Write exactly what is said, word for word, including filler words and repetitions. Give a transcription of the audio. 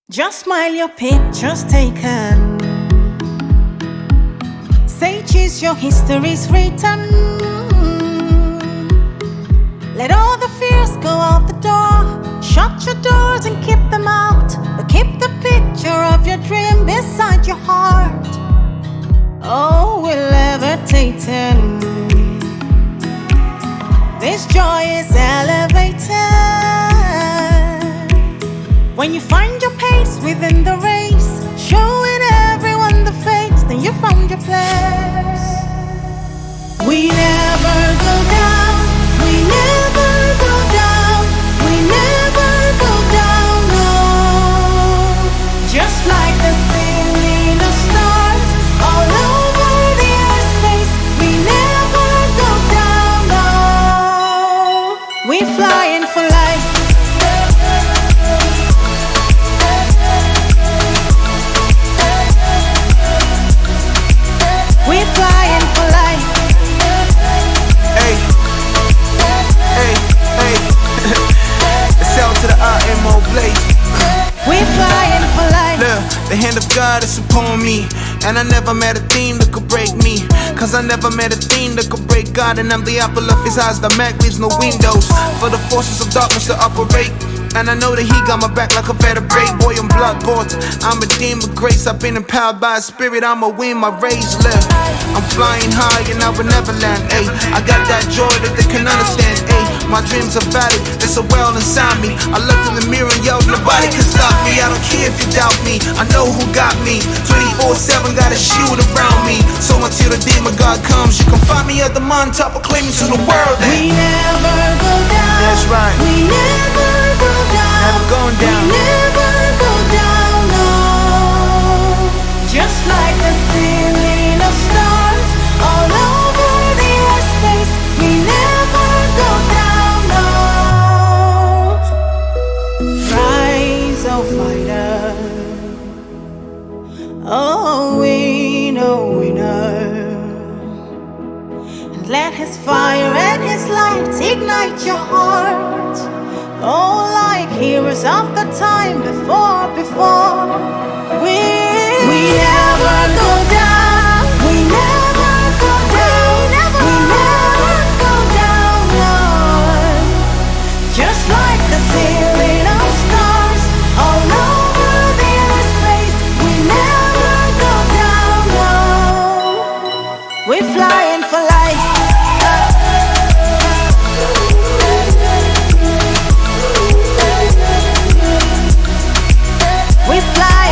Just smile, your picture's taken. Say cheese, your history's written. Let all the fears go out the door. Shut your doors and keep them out, but keep the picture of your dream beside your heart. Oh, we're levitating. This joy is elevated. When you find your pace within the race, showing everyone the face, then you found your place. We never go down, we never go down, we never go down, no. Just like the ceiling of stars all over the airspace, we never go down, no. We flying for life. We flying for life. Hey, hey, hey. It's out to the I M O Blaze. We flying for life. Look, the hand of God is upon me, and I never met a thing that could break me. Cause I never met a thing that could break God, and I'm the apple of his eyes. The Mac leaves no windows for the forces of darkness to operate. And I know that he got my back like a vertebrae. Boy, I'm blood bought, I'm redeemed with grace. I've been empowered by a spirit, I'ma win my race. Look, I'm flying high and I will never land, ayy. I got that joy that they can understand, ayy. My dreams are valid, there's a well inside me. I looked in the mirror and yelled, nobody can stop me. I don't care if you doubt me, I know who got me. Twenty-four seven, got a shield around me. So until the demon God comes, you can find me at the mountaintop proclaiming to the world that we never go down. That's right. We never go down. Never going down. We never go down, no. Just like the ceiling of stars all over the airspace, we never go down, no. Rise, oh fighter. Oh, we know we know. And let his fire and his light ignite your heart. Oh, like heroes of the time before, before. We, we never go down. We never go down. We never go down, no. Just like the ceiling of stars all over the airspace, we never go down, no. We're flying for life. We fly.